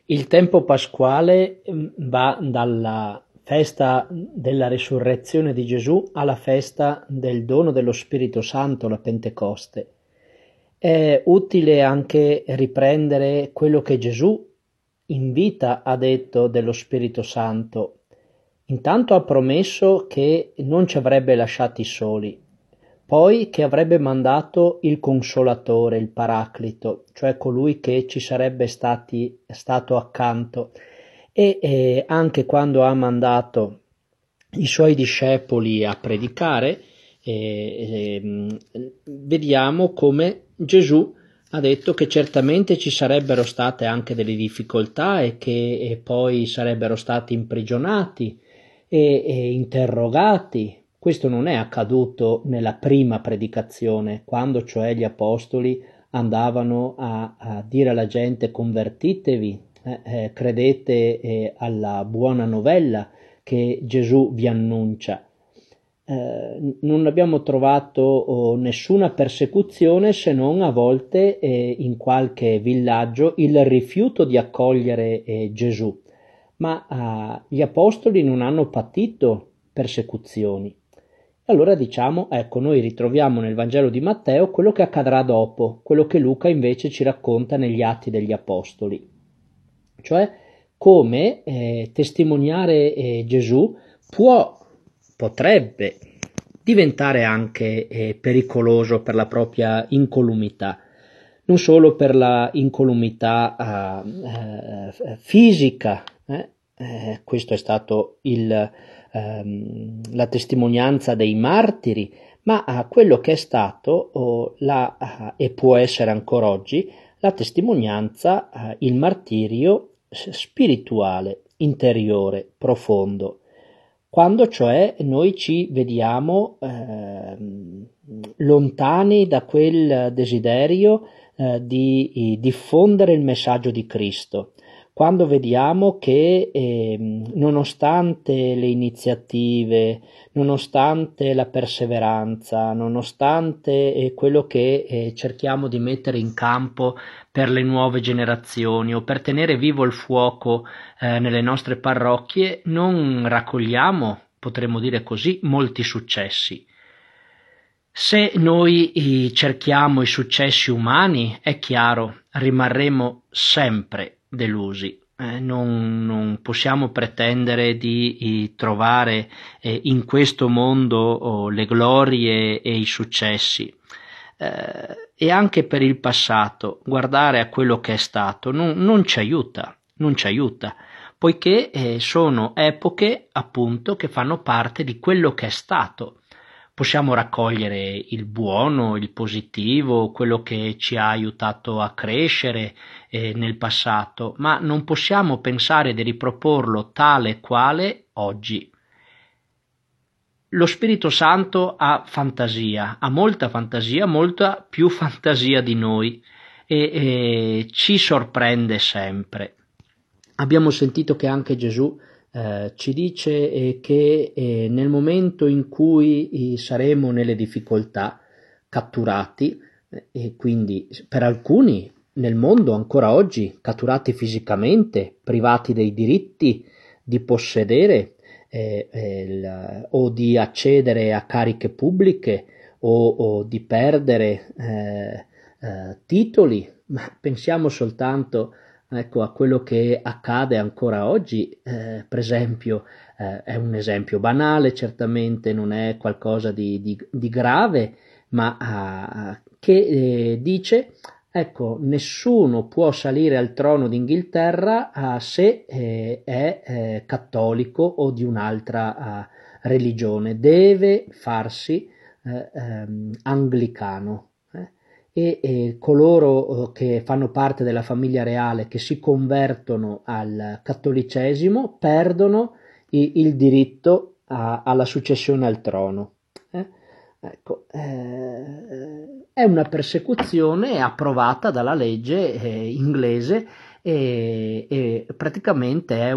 Il tempo pasquale va dalla festa della resurrezione di Gesù alla festa del dono dello Spirito Santo, la Pentecoste. È utile anche riprendere quello che Gesù in vita ha detto dello Spirito Santo. Intanto ha promesso che non ci avrebbe lasciati soli, poi che avrebbe mandato il Consolatore, il Paraclito, cioè colui che ci sarebbe stato accanto. E anche quando ha mandato i suoi discepoli a predicare, vediamo come Gesù ha detto che certamente ci sarebbero state anche delle difficoltà e che poi sarebbero stati imprigionati e interrogati. Questo non è accaduto nella prima predicazione, quando cioè gli apostoli andavano a dire alla gente: convertitevi, credete alla buona novella che Gesù vi annuncia. Non abbiamo trovato nessuna persecuzione, se non a volte in qualche villaggio il rifiuto di accogliere Gesù, ma gli apostoli non hanno patito persecuzioni. Allora diciamo, ecco, noi ritroviamo nel Vangelo di Matteo quello che accadrà dopo, quello che Luca invece ci racconta negli Atti degli Apostoli, cioè come testimoniare Gesù potrebbe diventare anche pericoloso per la propria incolumità, non solo per la incolumità fisica, questo è stato la testimonianza dei martiri, ma a quello che è stato e può essere ancora oggi la testimonianza, il martirio spirituale, interiore, profondo, quando cioè noi ci vediamo lontani da quel desiderio di diffondere il messaggio di Cristo, quando vediamo che nonostante le iniziative, nonostante la perseveranza, nonostante quello che cerchiamo di mettere in campo per le nuove generazioni o per tenere vivo il fuoco nelle nostre parrocchie, non raccogliamo, potremmo dire così, molti successi. Se noi cerchiamo i successi umani, è chiaro, rimarremo sempre delusi. Non possiamo pretendere di trovare in questo mondo le glorie e i successi. E anche per il passato, guardare a quello che è stato non ci aiuta, poiché sono epoche appunto che fanno parte di quello che è stato. Possiamo raccogliere il buono, il positivo, quello che ci ha aiutato a crescere nel passato, ma non possiamo pensare di riproporlo tale quale oggi. Lo Spirito Santo ha fantasia, ha molta più fantasia di noi e ci sorprende sempre. Abbiamo sentito che anche Gesù ci dice che nel momento in cui saremo nelle difficoltà, catturati, e quindi per alcuni nel mondo ancora oggi catturati fisicamente, privati dei diritti di possedere o di accedere a cariche pubbliche o di perdere titoli, ma pensiamo soltanto, ecco, a quello che accade ancora oggi, per esempio, è un esempio banale, certamente non è qualcosa di grave, ma che dice: ecco, nessuno può salire al trono d'Inghilterra se è cattolico o di un'altra religione, deve farsi anglicano. E coloro che fanno parte della famiglia reale, che si convertono al cattolicesimo, perdono il diritto alla successione al trono. Ecco, è una persecuzione approvata dalla legge inglese e praticamente è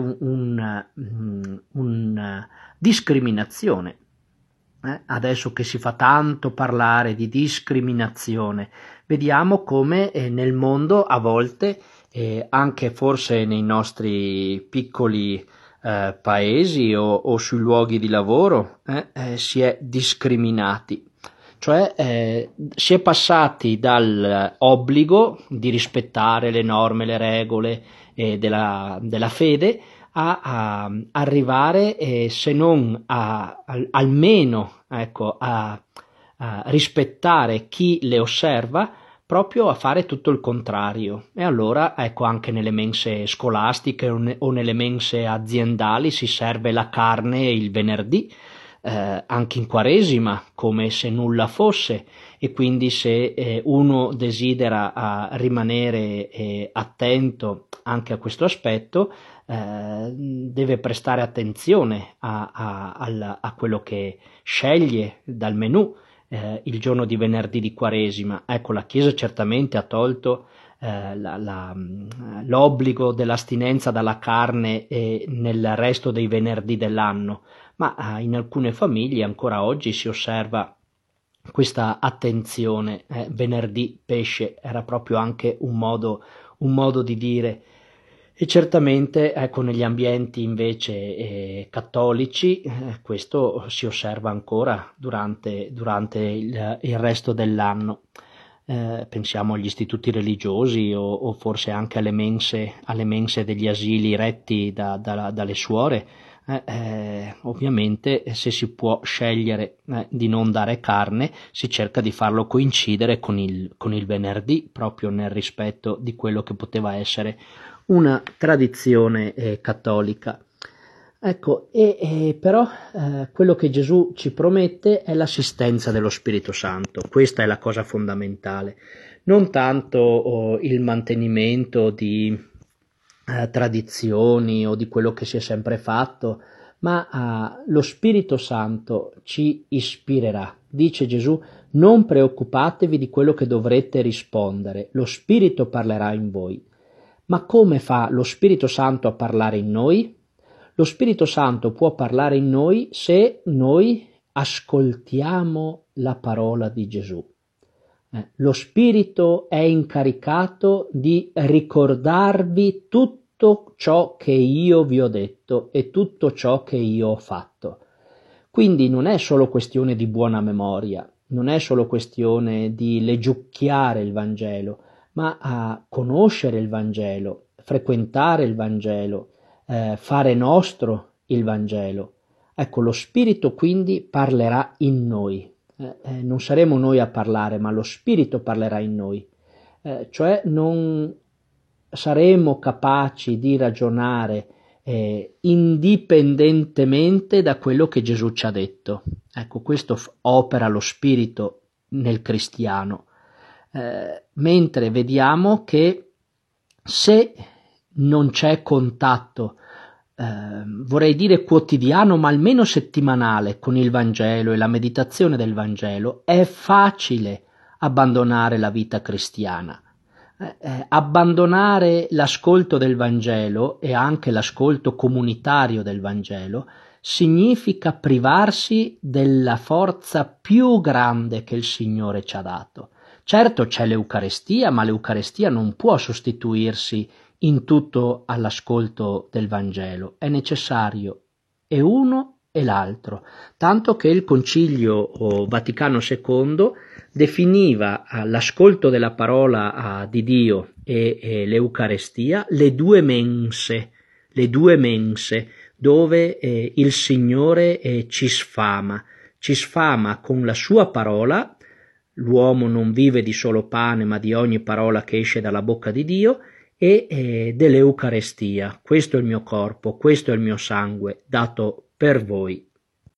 una discriminazione. Adesso che si fa tanto parlare di discriminazione, vediamo come nel mondo a volte anche forse nei nostri piccoli paesi o sui luoghi di lavoro si è discriminati. Cioè si è passati dall'obbligo di rispettare le norme, le regole della fede a arrivare, se non almeno ecco, a rispettare chi le osserva, proprio a fare tutto il contrario. E allora, ecco, anche nelle mense scolastiche o nelle mense aziendali si serve la carne il venerdì, anche in Quaresima, come se nulla fosse, e quindi se uno desidera rimanere attento anche a questo aspetto, deve prestare attenzione a quello che sceglie dal menù il giorno di venerdì di Quaresima. Ecco, la Chiesa certamente ha tolto l'obbligo dell'astinenza dalla carne nel resto dei venerdì dell'anno, ma in alcune famiglie ancora oggi si osserva questa attenzione. Venerdì pesce era proprio anche un modo di dire. E certamente, ecco, negli ambienti invece cattolici questo si osserva ancora durante il resto dell'anno. Pensiamo agli istituti religiosi o forse anche alle mense degli asili retti dalle suore. Ovviamente se si può scegliere di non dare carne, si cerca di farlo coincidere con il venerdì, proprio nel rispetto di quello che poteva essere una tradizione cattolica. Ecco, però quello che Gesù ci promette è l'assistenza dello Spirito Santo. Questa è la cosa fondamentale, non tanto il mantenimento di tradizioni o di quello che si è sempre fatto, ma lo Spirito Santo ci ispirerà. Dice Gesù: non preoccupatevi di quello che dovrete rispondere, lo Spirito parlerà in voi. Ma come fa lo Spirito Santo a parlare in noi? Lo Spirito Santo può parlare in noi se noi ascoltiamo la parola di Gesù. Lo Spirito è incaricato di ricordarvi tutto ciò che io vi ho detto e tutto ciò che io ho fatto. Quindi non è solo questione di buona memoria, non è solo questione di leggiucchiare il Vangelo, ma a conoscere il Vangelo, frequentare il Vangelo, fare nostro il Vangelo. Ecco, lo Spirito quindi parlerà in noi. Non saremo noi a parlare, ma lo Spirito parlerà in noi. Cioè non saremo capaci di ragionare indipendentemente da quello che Gesù ci ha detto. Ecco, questo opera lo Spirito nel cristiano. Mentre vediamo che se non c'è contatto, vorrei dire quotidiano, ma almeno settimanale, con il Vangelo e la meditazione del Vangelo, è facile abbandonare la vita cristiana. Abbandonare l'ascolto del Vangelo e anche l'ascolto comunitario del Vangelo significa privarsi della forza più grande che il Signore ci ha dato. Certo c'è l'Eucarestia, ma l'Eucarestia non può sostituirsi in tutto all'ascolto del Vangelo. È necessario e uno e l'altro, tanto che il Concilio Vaticano II definiva l'ascolto della parola di Dio e l'Eucarestia le due mense dove il Signore ci sfama con la sua parola. L'uomo non vive di solo pane, ma di ogni parola che esce dalla bocca di Dio, e dell'Eucarestia. Questo è il mio corpo, questo è il mio sangue, dato per voi.